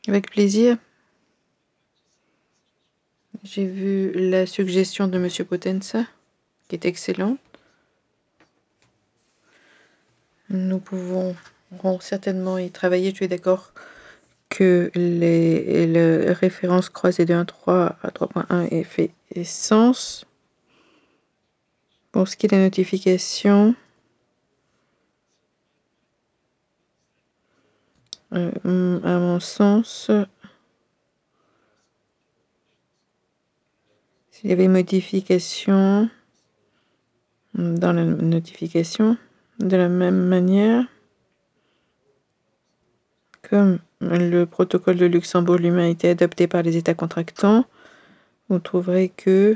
Avec plaisir. J'ai vu la suggestion de Monsieur Potenza, qui est excellente. Nous pouvons certainement y travailler. Tu es d'accord que les références croisées de 1.3 à 3.1 aient fait sens. Pour ce qui est des notifications, à mon sens, s'il y avait modification dans la notification, de la même manière, comme le protocole de Luxembourg lui-même a été adopté par les États contractants, vous trouverez que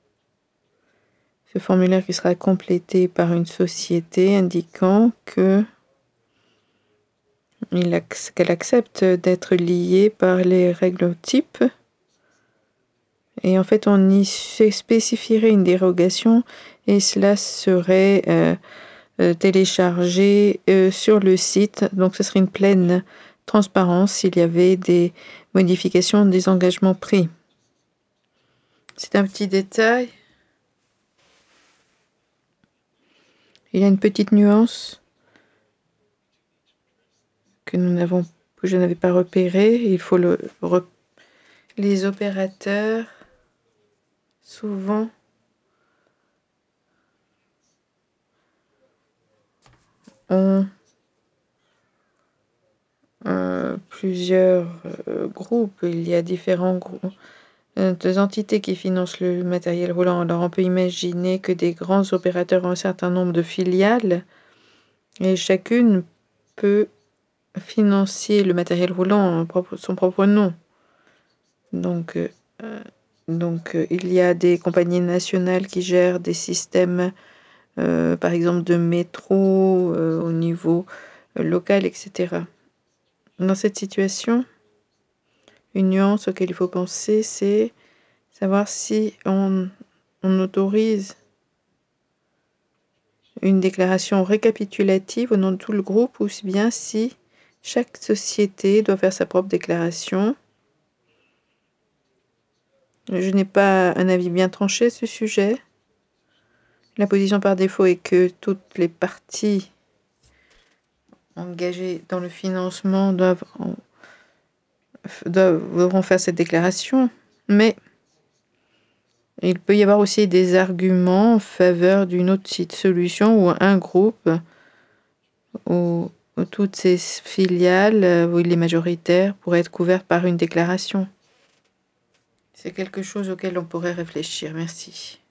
ce formulaire qui sera complété par une société indiquant qu'elle accepte d'être liée par les règles types. Et en fait, on y spécifierait une dérogation et cela serait téléchargé sur le site. Donc, ce serait une pleine transparence s'il y avait des modifications des engagements pris. C'est un petit détail. Il y a une petite nuance que je n'avais pas repérée. Il faut les opérateurs souvent ont plusieurs groupes. Il y a différents groupes. Des entités qui financent le matériel roulant. Alors on peut imaginer que des grands opérateurs ont un certain nombre de filiales et chacune peut financer le matériel roulant en son propre nom. Donc, il y a des compagnies nationales qui gèrent des systèmes, par exemple de métro au niveau local, etc. Dans cette situation, une nuance auquel il faut penser, c'est savoir si on autorise une déclaration récapitulative au nom de tout le groupe ou bien si chaque société doit faire sa propre déclaration. Je n'ai pas un avis bien tranché à ce sujet. La position par défaut est que toutes les parties engagées dans le financement devront faire cette déclaration, mais il peut y avoir aussi des arguments en faveur d'une autre solution ou un groupe où toutes ces filiales, où il est majoritaire, pourraient être couvertes par une déclaration. C'est quelque chose auquel on pourrait réfléchir. Merci.